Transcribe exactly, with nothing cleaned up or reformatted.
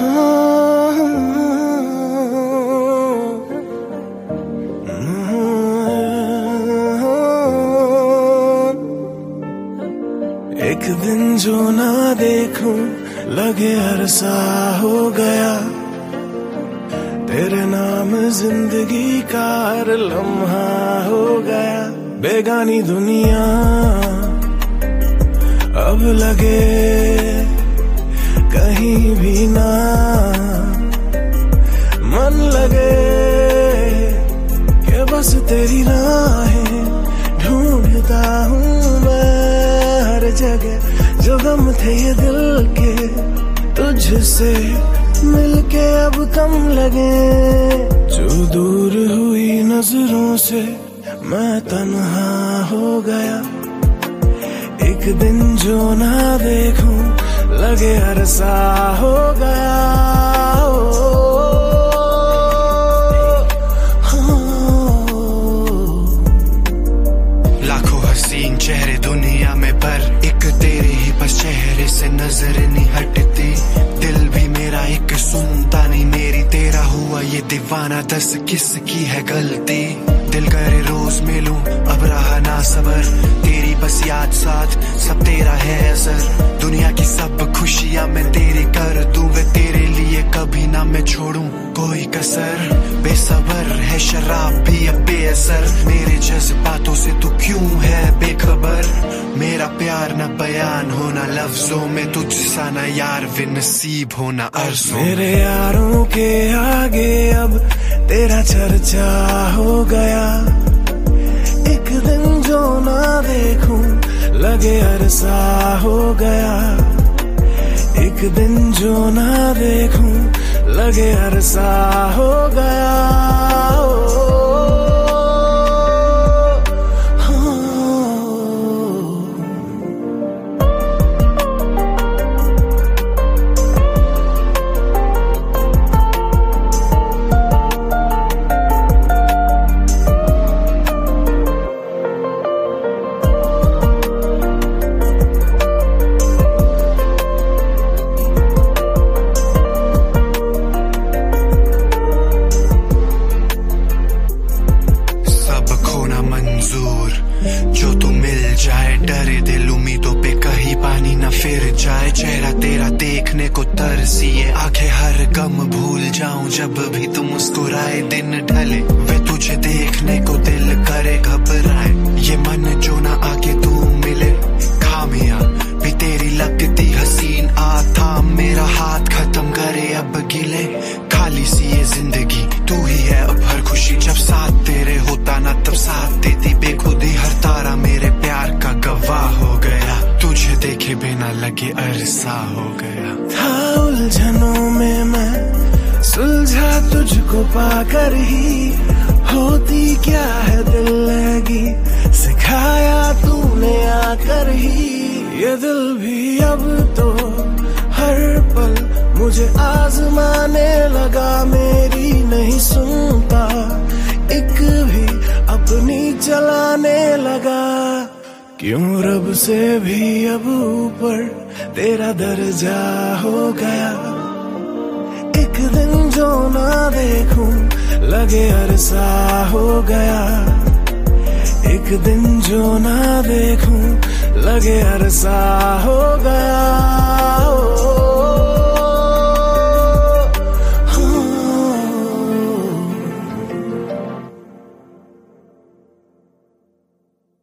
एक दिन जो ना देखूं लगे अरसा हो गया, तेरे नाम जिंदगी का हर लम्हा हो गया। बेगानी दुनिया अब लगे कहीं भी ना, मन लगे कि बस तेरी राहें ढूंढता हूँ मैं हर जगह। जो गम थे ये दिल के तुझसे मिलके अब कम लगे। जो दूर हुई नजरों से मैं तन्हा हो गया, एक दिन जो ना देखूं लगे अरसा हो गया। लाखों हसीन चेहरे दुनिया में, पर एक तेरे ही बस चेहरे से नजर नहीं हटती। दिल भी मेरा एक सुनता नहीं मेरी, तेरा हुआ ये दीवाना दस किसकी है गलती। दिल करे रोज मिलूं अब रहा ना सबर, तेरी बस याद साथ सब तेरा है असर। दुनिया की सब खुशियां मैं तेरी कर दूं, वे तेरे लिए कभी ना मैं छोड़ूं कोई कसर। बेसबर है शराब भी अब बेअसर, मेरे जज्बातों से तू क्यों है बेखबर। मेरा प्यार न बयान होना लफ्जों में, तुझसा ना यार वे नसीब होना अर्ज़ों। मेरे यारों के आगे अब तेरा चर्चा हो गया, एक दिन जो ना देखूं लगे अरसा हो गया। एक दिन जो ना देखूं लगे अरसा हो गया। जो तू मिल जाए डरे दिल उम्मीदों पे कहीं पानी न फिर जाए। चेहरा तेरा देखने को तरसिए आंखें, हर गम भूल जाऊं जब भी तू मुस्कुराए। दिन ढले वे तुझे देखने को दिल करे घबराए, ये मन जो ना आके तू मिले। खामियां भी तेरी लगती हसीन, आ थाम मेरा हाथ खत्म करे अब गिले। खाली सी ये जिंदगी तू ही है अब हर खुशी, जब साथ तेरे होता ना तब साथ देती बेखुदी। हर तारा मेरे प्यार का गवाह हो गया, तुझे देखे बिना लगे अरसा हो गया। था उलझनों में मैं सुलझा तुझको पाकर ही, होती क्या है दिल लगी सिखाया तूने आकर ही। ये दिल भी अब तो हर पल मुझे आजमाने लगा, मेरी नहीं सुनता एक भी अपनी चलाने लगा। क्यों रब से भी अब ऊपर तेरा दर्जा हो गया, एक दिन जो ना देखूं लगे अरसा हो गया। एक दिन जो ना देखूं लगे अरसा हो